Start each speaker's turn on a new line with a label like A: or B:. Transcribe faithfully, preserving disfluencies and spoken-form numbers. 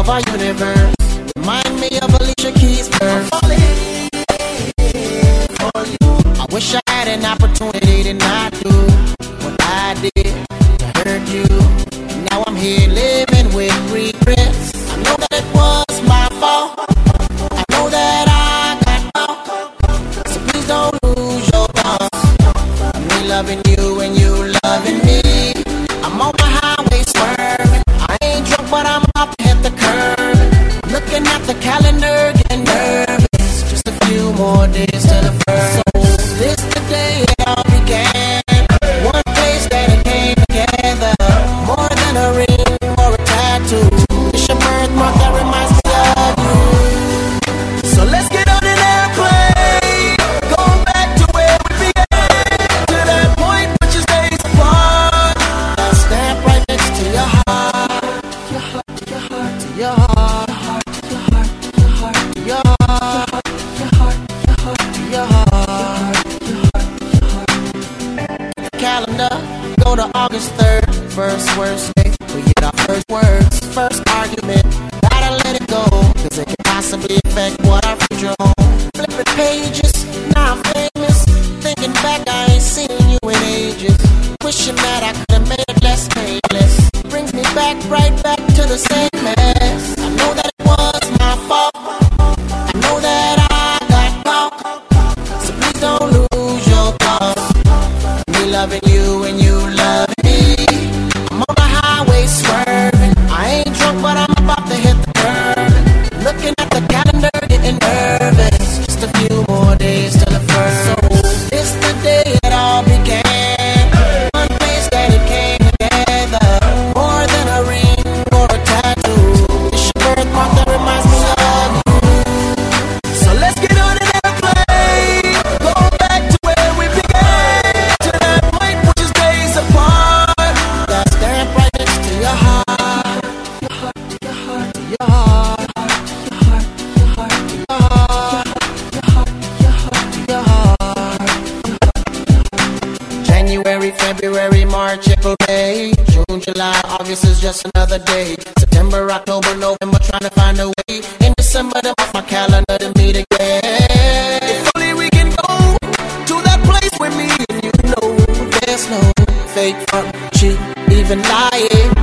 A: of our universe. Remind me of Alicia Keys' verse. I wish I had an opportunity to not do what I did to hurt you. Now I'm here living with regrets. I know that it was my fault. I know that I got caught. So please don't lose your thoughts. Me loving you and you loving me. I'm on my highway swerving. I ain't drunk but I'm about to hit the curb. Looking at the calendar, getting nervous. Just a few more days to the first. So this the day it all began. One place that it came together. More than a ring or a tattoo. It's your birthmark that reminds me of you. So let's get on an airplane. Going back to where we began. To that point which is days apart. I'll stand right next to your heart. Your heart, your heart, to your heart. Your heart, your heart, your heart. Your heart, your heart, your heart. Your heart, your heart. Calendar, go to August third. First worst day, we get our first words. First argument, gotta let it go. Cause it can possibly affect what our future holds. Flipping pages, now I'm famous. Thinking back, I ain't seen you in ages. Wishing that I could've made it less painless. Brings me back, right back to the same mess. I know that it was my fault. I know that I got caught. So please don't lose your thoughts. Me loving you and you loving me. I'm on the highway swerving. I ain't drunk but I'm about to hit the curb. Looking at the calendar, getting nervous. Just a few more days to the first. So it's the day it all began. One place that it came together. More than a ring or a tattoo. It's your birthmark that reminds me of you. So let's get on an airplane. Go back to where we began. To that point which is days apart. That stamp right next to your heart. Your heart, your heart, your heart. Your heart, your heart, your heart. Your heart, your heart, your heart. January, February, March, April, May, June, July, August is just another day. September, October, November, trying to find a way. In December, to mark my calendar to meet again. If only we can go to that place with me. And you know there's no fake front, cheat, even lying.